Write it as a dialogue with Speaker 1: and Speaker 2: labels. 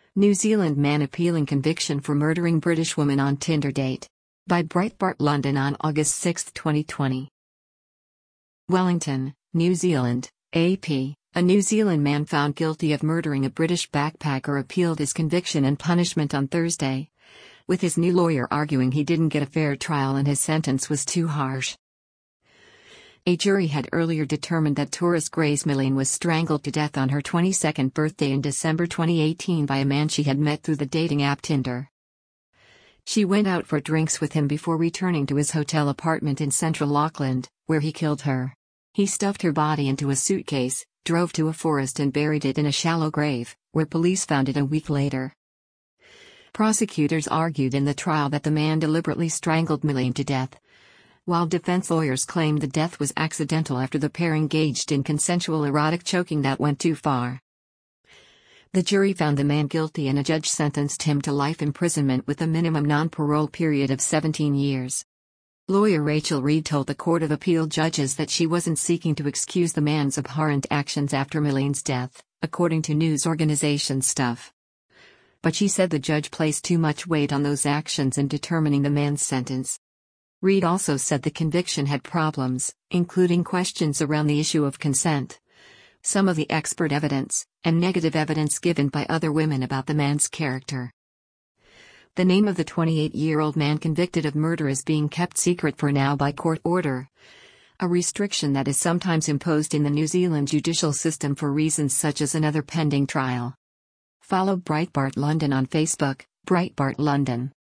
Speaker 1: New Zealand man appealing conviction for murdering British woman on Tinder date. By Breitbart London on August 6, 2020. Wellington, New Zealand, AP. A New Zealand man found guilty of murdering a British backpacker appealed his conviction and punishment on Thursday, with his new lawyer arguing he didn't get a fair trial and his sentence was too harsh. A jury had earlier determined that tourist Grace Millane was strangled to death on her 22nd birthday in December 2018 by a man she had met through the dating app Tinder. She went out for drinks with him before returning to his hotel apartment in central Auckland, where he killed her. He stuffed her body into a suitcase, drove to a forest and buried it in a shallow grave, where police found it a week later. Prosecutors argued in the trial that the man deliberately strangled Millane to death, while defense lawyers claimed the death was accidental after the pair engaged in consensual erotic choking that went too far. The jury found the man guilty and a judge sentenced him to life imprisonment with a minimum non-parole period of 17 years. Lawyer Rachel Reed told the Court of Appeal judges that she wasn't seeking to excuse the man's abhorrent actions after Millane's death, according to news organization Stuff. But she said the judge placed too much weight on those actions in determining the man's sentence. Reed also said the conviction had problems, including questions around the issue of consent, some of the expert evidence, and negative evidence given by other women about the man's character. The name of the 28-year-old man convicted of murder is being kept secret for now by court order, a restriction that is sometimes imposed in the New Zealand judicial system for reasons such as another pending trial. Follow Breitbart London on Facebook, Breitbart London.